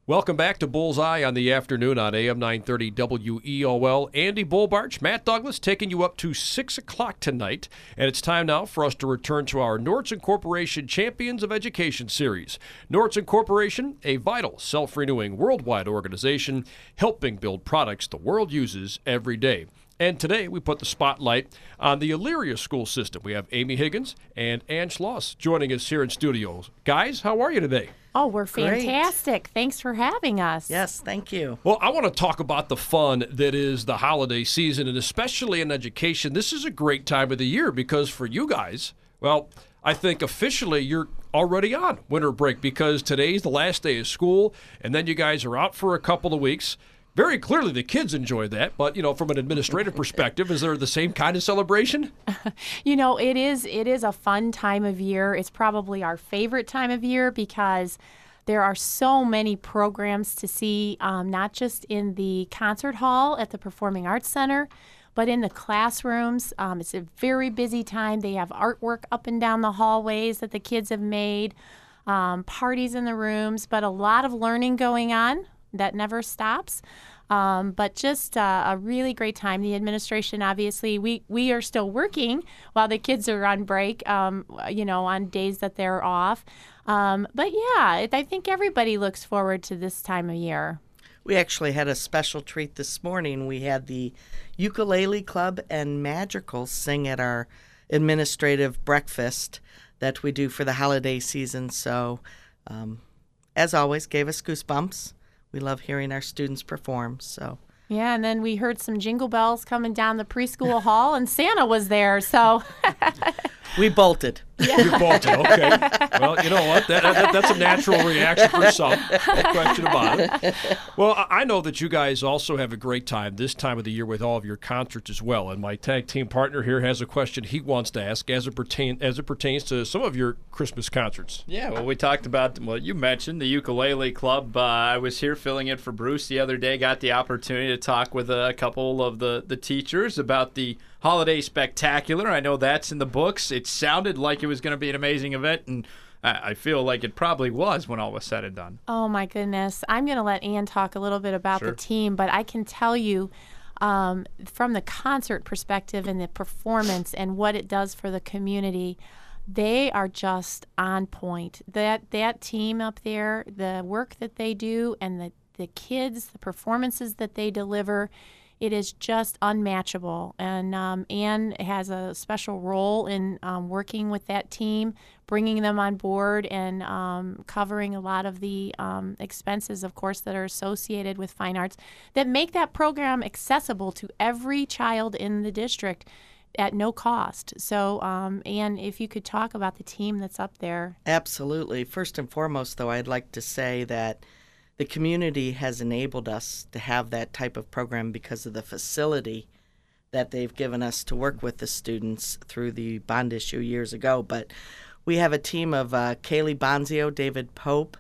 Welcome back to Bullseye on the afternoon on AM 930 WEOL. Andy Bullbarch, Matt Douglas taking you up to 6 o'clock tonight. And it's time now for us to return to our Nordson Corporation Champions of Education series. Nordson Corporation, a vital, self-renewing worldwide organization helping build products the world uses every day. And today we put the spotlight on the Elyria school system. We have Amy Higgins and Ann Schloss joining us here in studios. Guys, how are you today? Oh, we're fantastic. Great. Thanks for having us. Yes, thank you. Well, I want to talk about the fun that is the holiday season, and especially in education. This is a great time of the year because for you guys, well, I think officially you're already on winter break because today's the last day of school, and then you guys are out for a couple of weeks. Very clearly the kids enjoy that, but, from an administrative perspective, is there the same kind of celebration? It is a fun time of year. It's probably our favorite time of year because there are so many programs to see, not just in the concert hall at the Performing Arts Center, but in the classrooms. It's a very busy time. They have artwork up and down the hallways that the kids have made, parties in the rooms, but a lot of learning going on. That never stops, but just a really great time. The administration, obviously, we are still working while the kids are on break, on days that they're off. But yeah, I think everybody looks forward to this time of year. We actually had a special treat this morning. We had the Ukulele Club and Madrigals sing at our administrative breakfast that we do for the holiday season. So, as always, gave us goosebumps. We love hearing our students perform. So yeah, and then we heard some jingle bells coming down the preschool hall, and Santa was there. So we bolted. Yeah. You bolted, okay. Well, you know what? That's a natural reaction for some. No question about it. Well, I know that you guys also have a great time this time of the year with all of your concerts as well. And my tag team partner here has a question he wants to ask as it pertains to some of your Christmas concerts. Yeah, well, we talked about, you mentioned the Ukulele Club. I was here filling in for Bruce the other day, got the opportunity to talk with a couple of the teachers about the Holiday Spectacular. I know that's in the books. It sounded like it was going to be an amazing event, and I feel like it probably was when all was said and done. Oh, my goodness. I'm going to let Ann talk a little bit about the team, but I can tell you from the concert perspective and the performance and what it does for the community, they are just on point. That team up there, the work that they do and the kids, the performances that they deliver, it is just unmatchable. And Ann has a special role in working with that team, bringing them on board and covering a lot of the expenses, of course, that are associated with fine arts that make that program accessible to every child in the district at no cost. So, Ann, if you could talk about the team that's up there. Absolutely. First and foremost, though, I'd like to say that the community has enabled us to have that type of program because of the facility that they've given us to work with the students through the bond issue years ago. But we have a team of Kaylee Bonzio, David Pope,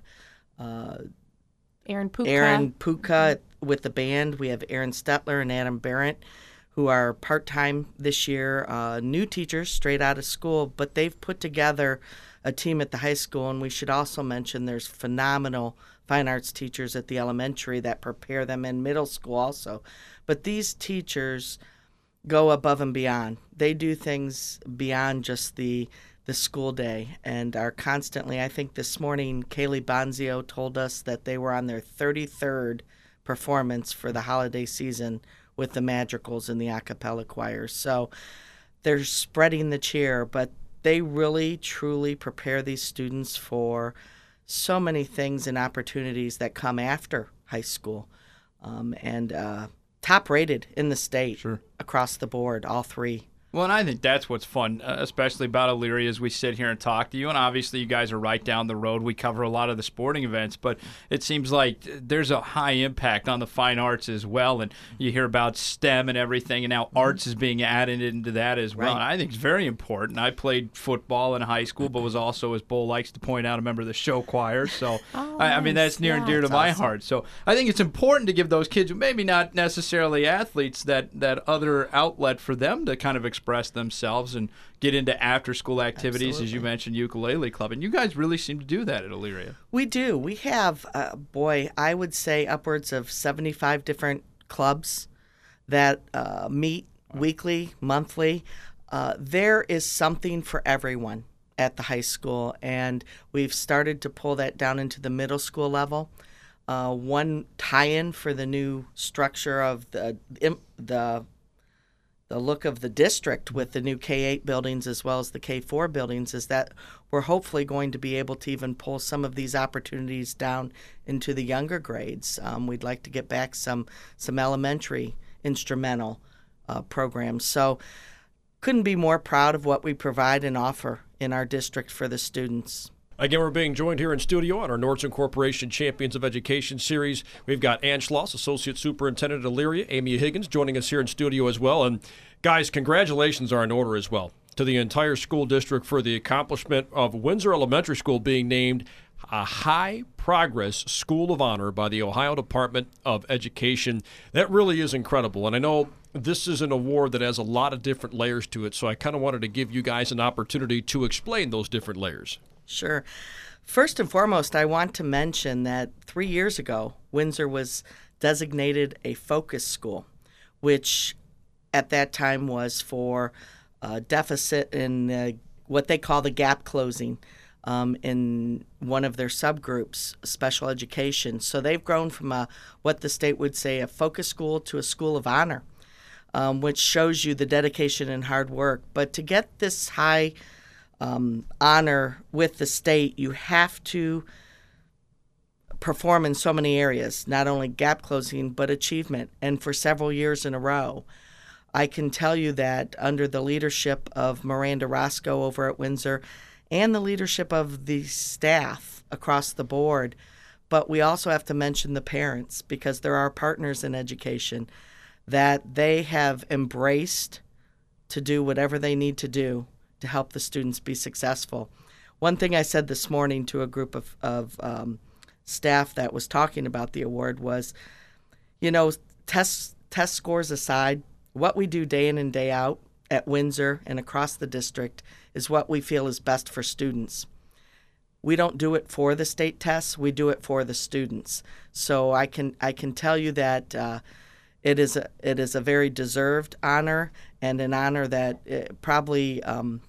Aaron Puka with the band. We have Aaron Stetler and Adam Barrett, who are part-time this year, new teachers straight out of school, but they've put together a team at the high school. And we should also mention there's phenomenal fine arts teachers at the elementary that prepare them in middle school also. But these teachers go above and beyond. They do things beyond just the school day and are constantly, I think this morning, Kaylee Bonzio told us that they were on their 33rd performance for the holiday season with the Madrigals and the a cappella choirs. So they're spreading the cheer, but they really, truly prepare these students for so many things and opportunities that come after high school, and top rated in the state across the board, all three. Well, and I think that's what's fun, especially about Elyria as we sit here and talk to you. And obviously you guys are right down the road. We cover a lot of the sporting events, but it seems like there's a high impact on the fine arts as well. And you hear about STEM and everything, and now arts is being added into that as well. Right. And I think it's very important. I played football in high school, but was also, as Bull likes to point out, a member of the show choir. So, I mean, that's near and dear to my heart. So I think it's important to give those kids, maybe not necessarily athletes, that other outlet for them to kind of express express themselves and get into after-school activities, Absolutely. as you mentioned, ukulele club. And you guys really seem to do that at Elyria. We do. We have, I would say upwards of 75 different clubs that meet weekly, monthly. There is something for everyone at the high school, and we've started to pull that down into the middle school level. One tie-in for the new structure of the look of the district with the new K-8 buildings as well as the K-4 buildings is that we're hopefully going to be able to even pull some of these opportunities down into the younger grades. We'd like to get back some elementary instrumental programs. So couldn't be more proud of what we provide and offer in our district for the students. Again, we're being joined here in studio on our Nordson Corporation Champions of Education series. We've got Ann Schloss, Associate Superintendent at Elyria, Amy Higgins joining us here in studio as well. And guys, congratulations are in order as well to the entire school district for the accomplishment of Windsor Elementary School being named a High Progress School of Honor by the Ohio Department of Education. That really is incredible. And I know this is an award that has a lot of different layers to it, so I kind of wanted to give you guys an opportunity to explain those different layers. Sure. First and foremost, I want to mention that 3 years ago, Windsor was designated a focus school, which at that time was for deficit in what they call the gap closing in one of their subgroups, special education. So they've grown from what the state would say a focus school to a school of honor, which shows you the dedication and hard work. But to get this high honor with the state, you have to perform in so many areas, not only gap closing, but achievement, and for several years in a row. I can tell you that under the leadership of Miranda Roscoe over at Windsor and the leadership of the staff across the board, but we also have to mention the parents because they're our partners in education, that they have embraced to do whatever they need to do to help the students be successful. One thing I said this morning to a group of staff that was talking about the award was, test scores aside, what we do day in and day out at Windsor and across the district is what we feel is best for students. We don't do it for the state tests, we do it for the students. So I can tell you that it is a very deserved honor, and an honor that probably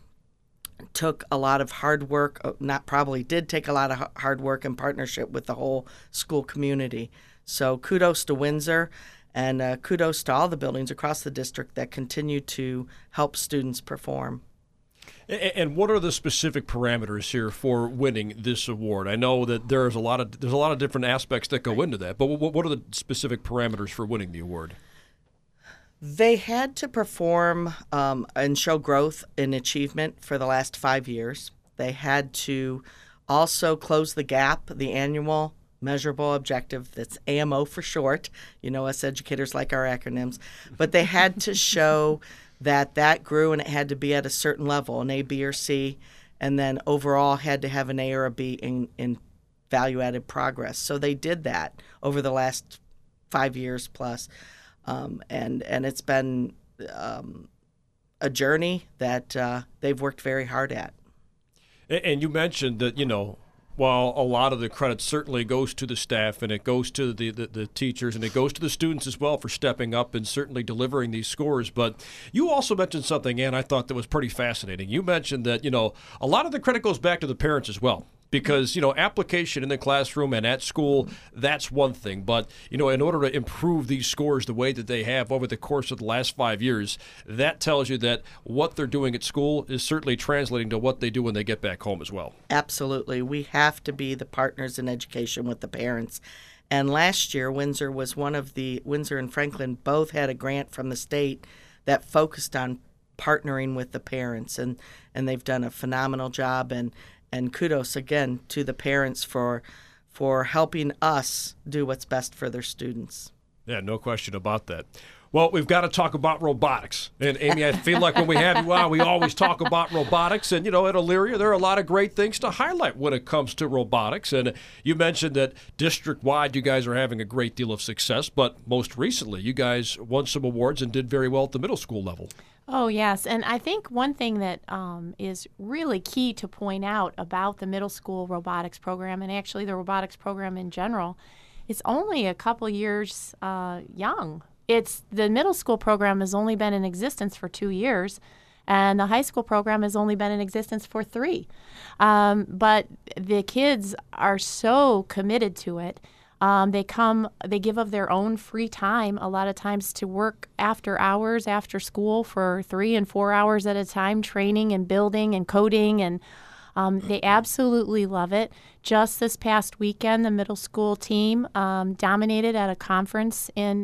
took a lot of hard work, did take a lot of hard work in partnership with the whole school community. So kudos to Windsor, and kudos to all the buildings across the district that continue to help students perform. And what are the specific parameters here for winning this award? I know that there's a lot of different aspects that go into that, but what are the specific parameters for winning the award? They had to perform and show growth in achievement for the last 5 years. They had to also close the gap, the annual measurable objective, that's AMO for short. Us educators like our acronyms. But they had to show that grew, and it had to be at a certain level, an A, B, or C, and then overall had to have an A or a B in value-added progress. So they did that over the last 5 years plus. And it's been a journey that they've worked very hard at. And you mentioned that, while a lot of the credit certainly goes to the staff and it goes to the teachers and it goes to the students as well for stepping up and certainly delivering these scores, but you also mentioned something, Ann, I thought that was pretty fascinating. You mentioned that, a lot of the credit goes back to the parents as well. Because, application in the classroom and at school, that's one thing. But, in order to improve these scores the way that they have over the course of the last 5 years, that tells you that what they're doing at school is certainly translating to what they do when they get back home as well. Absolutely. We have to be the partners in education with the parents. And last year, Windsor and Franklin both had a grant from the state that focused on partnering with the parents. And they've done a phenomenal job. And kudos again to the parents for helping us do what's best for their students. Yeah, no question about that. Well, we've got to talk about robotics. And Amy, I feel like when we have you on, we always talk about robotics. And, at Elyria, there are a lot of great things to highlight when it comes to robotics. And you mentioned that district-wide you guys are having a great deal of success. But most recently, you guys won some awards and did very well at the middle school level. Oh, yes. And I think one thing that is really key to point out about the middle school robotics program, and actually the robotics program in general, it's only a couple years young. The middle school program has only been in existence for 2 years, and the high school program has only been in existence for 3. But the kids are so committed to it. They give of their own free time a lot of times to work after hours, after school for 3 and 4 hours at a time, training and building and coding, and they absolutely love it. Just this past weekend, the middle school team dominated at a conference in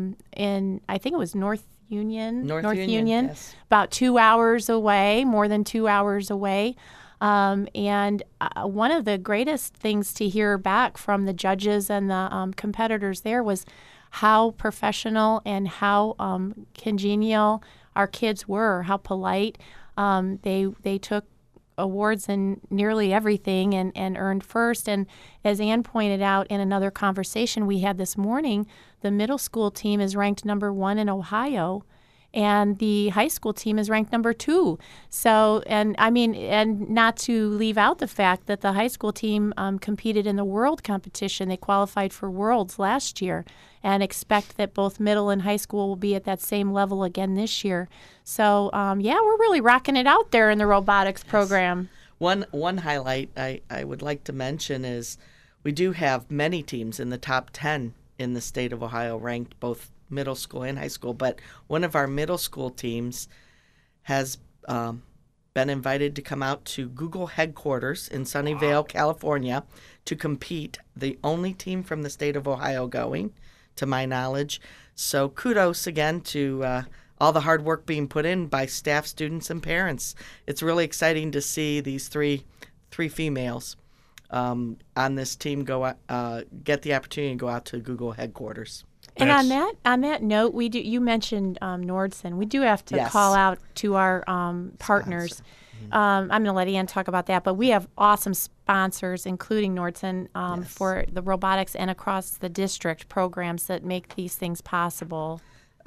I think it was North Union, Yes. about 2 hours away, more than 2 hours away. And one of the greatest things to hear back from the judges and the competitors there was how professional and how congenial our kids were, how polite. They took awards in nearly everything and earned first. And as Ann pointed out in another conversation we had this morning, the middle school team is ranked number 1 in Ohio, and the high school team is ranked number 2. So, and not to leave out the fact that the high school team competed in the world competition. They qualified for Worlds last year, and expect that both middle and high school will be at that same level again this year. So, we're really rocking it out there in the robotics program. One highlight I would like to mention is we do have many teams in the top 10 in the state of Ohio ranked both middle school and high school, but one of our middle school teams has been invited to come out to Google headquarters in Sunnyvale, California, to compete. The only team from the state of Ohio going, to my knowledge. So kudos again to all the hard work being put in by staff, students, and parents. It's really exciting to see these three females on this team get the opportunity to go out to Google headquarters. And on that note, you mentioned Nordson. We do have to call out to our partners. I'm going to let Ann talk about that, but we have awesome sponsors, including Nordson, for the robotics and across the district programs that make these things possible.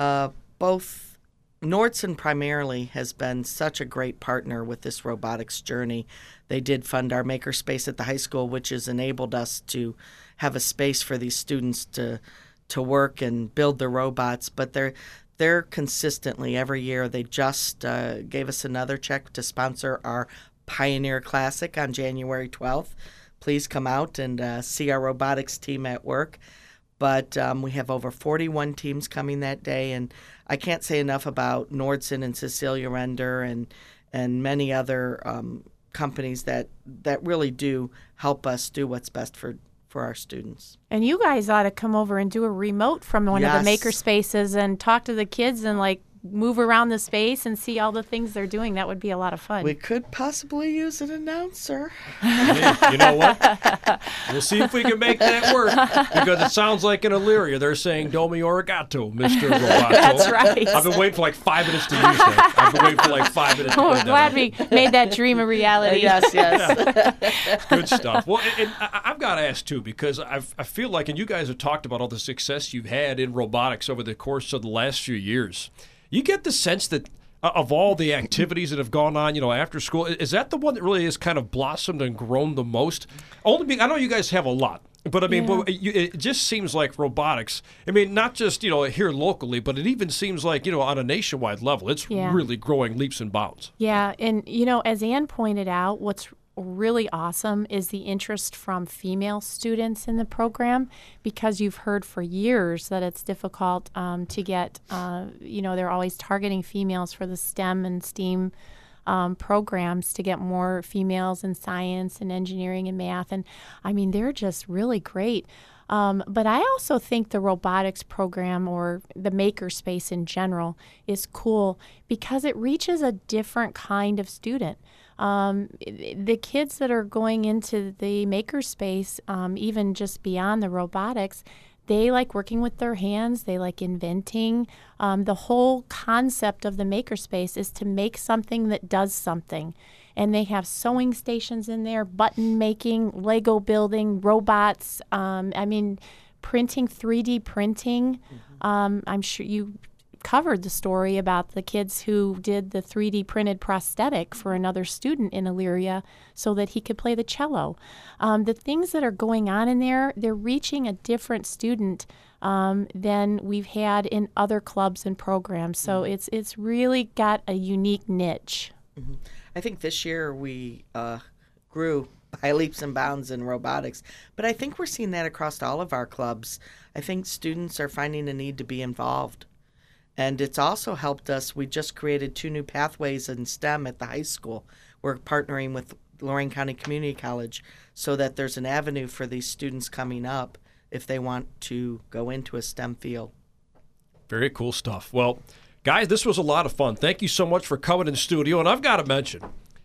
Both Nordson primarily has been such a great partner with this robotics journey. They did fund our makerspace at the high school, which has enabled us to have a space for these students to work and build the robots, but they're consistently every year. They just gave us another check to sponsor our Pioneer Classic on January 12th. Please come out and see our robotics team at work. But we have over 41 teams coming that day, and I can't say enough about Nordson and Cecilia Render and many other companies that really do help us do what's best for our students. And you guys ought to come over and do a remote from one of the maker spaces and talk to the kids and move around the space and see all the things they're doing. That would be a lot of fun. We could possibly use an announcer. You know what? We'll see if we can make that work, because it sounds like in Elyria they're saying "Domi Origato," Mr. Roboto. That's right. I've been waiting for 5 minutes to use that. I've been waiting for 5 minutes. We're glad we made that dream a reality. Yes. Good stuff. Well, and I've got to ask too, because I feel like, and you guys have talked about all the success you've had in robotics over the course of the last few years. You get the sense that of all the activities that have gone on, after school, is that the one that really has kind of blossomed and grown the most? I know you guys have a lot, but it just seems like robotics. Not just here locally, but it even seems like on a nationwide level, it's really growing leaps and bounds. Yeah, and as Ann pointed out, what's really awesome is the interest from female students in the program, because you've heard for years that it's difficult to get, they're always targeting females for the STEM and STEAM programs to get more females in science and engineering and math. And they're just really great. But I also think the robotics program, or the makerspace in general, is cool because it reaches a different kind of student. The kids that are going into the makerspace, even just beyond the robotics, they like working with their hands. They like inventing. The whole concept of the makerspace is to make something that does something. And they have sewing stations in there, button making, Lego building, robots. Printing, 3D printing. I'm sure you covered the story about the kids who did the 3D printed prosthetic for another student in Elyria so that he could play the cello. The things that are going on in there, they're reaching a different student than we've had in other clubs and programs. So it's really got a unique niche. Mm-hmm. I think this year we grew by leaps and bounds in robotics, but I think we're seeing that across all of our clubs. I think students are finding a need to be involved. And it's also helped us. We just created 2 new pathways in STEM at the high school. We're partnering with Lorain County Community College so that there's an avenue for these students coming up if they want to go into a STEM field. Very cool stuff. Well, guys, this was a lot of fun. Thank you so much for coming in studio. And I've got to mention,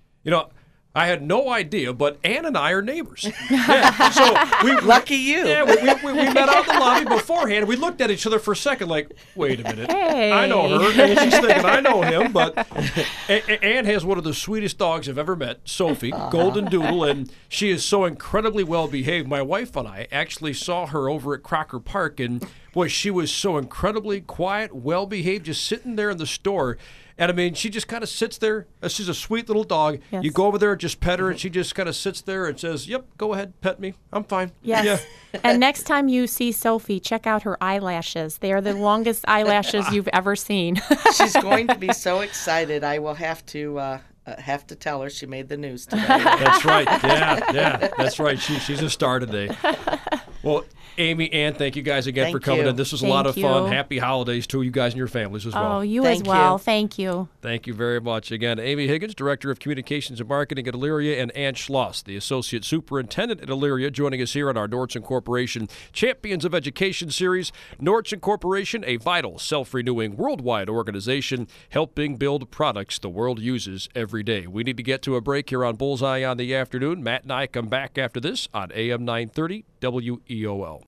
I had no idea, but Ann and I are neighbors. Yeah, so Lucky you. Yeah, we met out in the lobby beforehand. We looked at each other for a second like, wait a minute. Hey. I know her. And she's thinking, I know him. But Ann has one of the sweetest dogs I've ever met, Sophie, Golden Doodle, and she is so incredibly well behaved. My wife and I actually saw her over at Crocker Park, and boy, she was so incredibly quiet, well behaved, just sitting there in the store. And I mean, she just kind of sits there. She's a sweet little dog. Yes. You go over there, just pet her, and she just kind of sits there and says, "Yep, go ahead, pet me. I'm fine." Yes. Yeah. And next time you see Sophie, check out her eyelashes. They are the longest eyelashes you've ever seen. She's going to be so excited. I will have to tell her she made the news today. That's right. Yeah, that's right. She's a star today. Well, Amy, Ann, thank you guys again for coming in. This was a lot of fun. Happy holidays to you guys and your families as well. Oh, you as well. Thank you. Thank you very much. Again, Amy Higgins, Director of Communications and Marketing at Elyria, and Ann Schloss, the Associate Superintendent at Elyria, joining us here on our Nordson Corporation Champions of Education series. Nordson Corporation, a vital, self-renewing, worldwide organization helping build products the world uses every day. We need to get to a break here on Bullseye on the Afternoon. Matt and I come back after this on AM 930 WEOL.